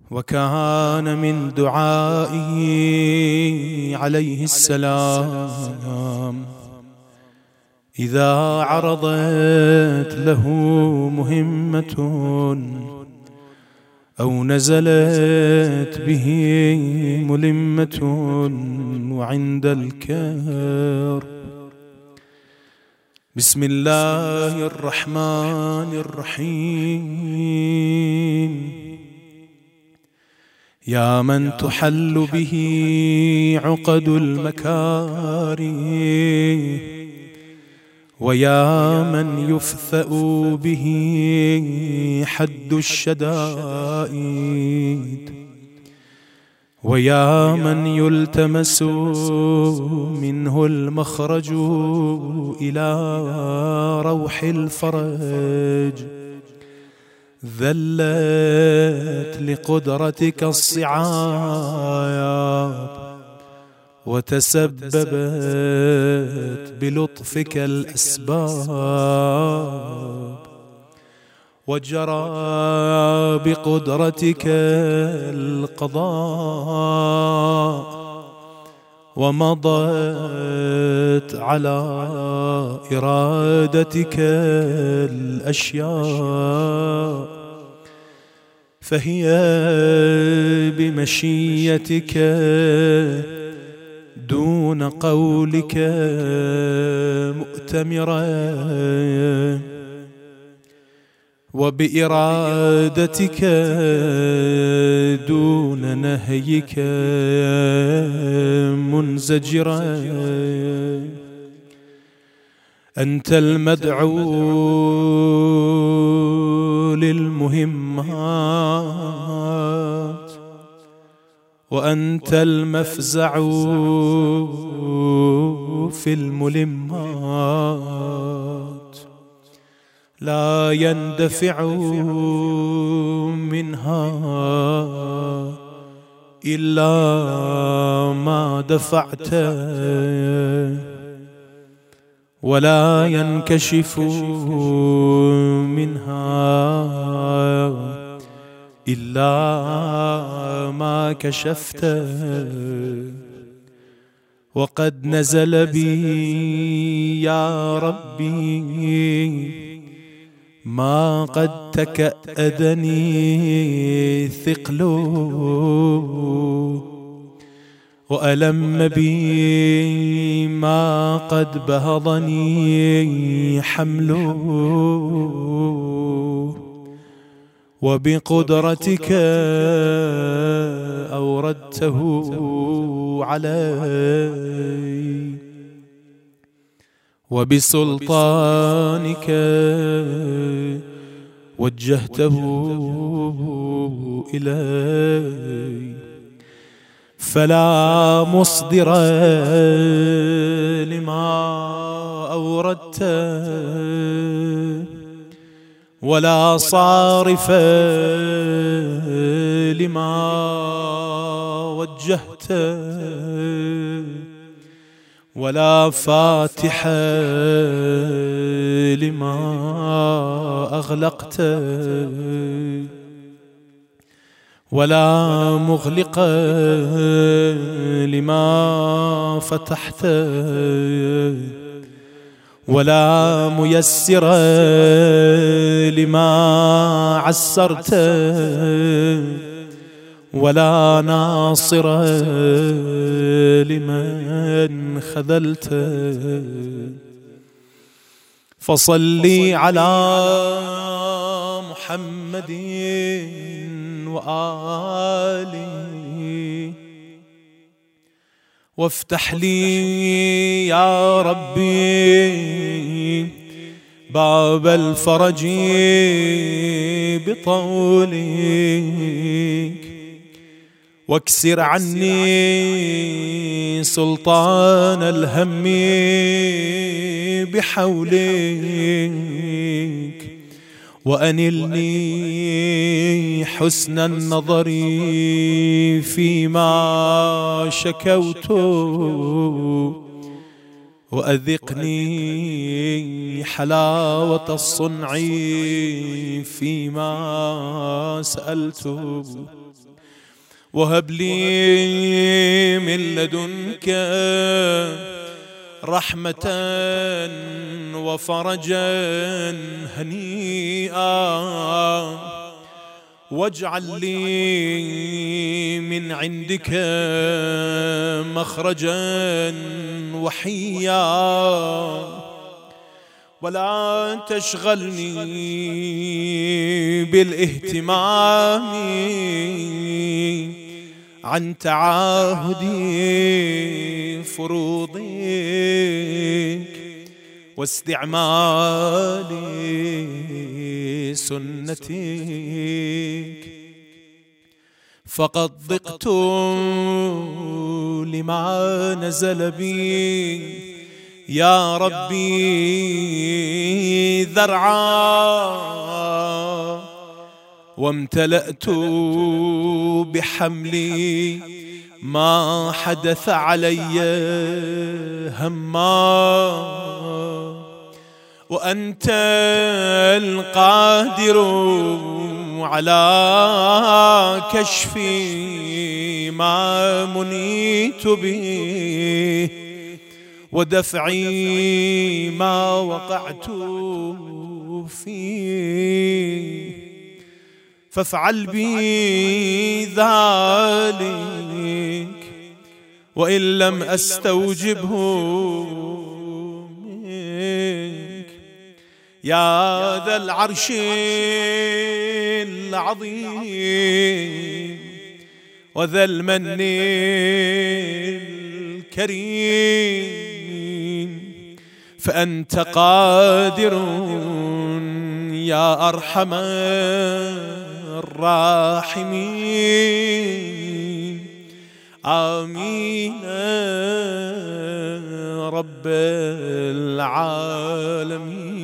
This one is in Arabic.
وكان من دعائه عليه السلام إذا عرضت له مهمة أو نزلت به ملمة وعند الكرب: بسم الله الرحمن الرحيم. يا من تحل به عقد المكاره، ويا من يفثأ به حد الشدائد، ويا من يلتمس منه المخرج إلى روح الفرج. ذلت لقدرتك الصعاب، وتسببت بلطفك الأسباب، وجرى بقدرتك القضاء، ومضت على إرادتك الأشياء، فهي بمشيتك دون قولك مؤتمرة، وبإرادتك دون نهيك منزجرة. أنت المدعو للمهمات، وأنت المفزع في الملمات، لا يندفع منها إلا ما دفعت، ولا ينكشف منها إلا ما كشفت. وقد نزل بي يا ربي ما قد تكأدني ثقل، وألم بي ما قد بهضني حمل، وبقدرتك أوردته علي، وبسلطانك وجهته إلي، فلا مصدر لما أوردت، ولا صارف لما وجهت، ولا فاتح لما أغلقت، ولا مغلق لما فتحت، ولا ميسر لما عسرت، ولا ناصر لمن خذلت. فصلي على محمد وآله، وافتح لي يا ربي باب الفرج بطولك، واكسر عني سلطان الهم بحولك، وأنلني حسن النظر فيما شكوت، وأذقني حلاوة الصنع فيما سألت. وهب لي من لدنك رحمة وفرجا هنيئا، واجعل لي من عندك مخرجا وحيا، ولا تشغلني بالاهتمام عن تعاهد فروضك واستعمال سنتك، فقد ضقت لما نزل بي يا ربي ذرعا، وامتلأت بحملي ما حدث علي هما، وأنت القادر على كشف ما منيت به ودفعي ما وقعت فيه، فافعل بي ذلك وإن لم أستوجبه منك يا ذا العرش العظيم وذا المن الكريم، فأنت قادر يا أرحم الراحمين. آمين رب العالمين.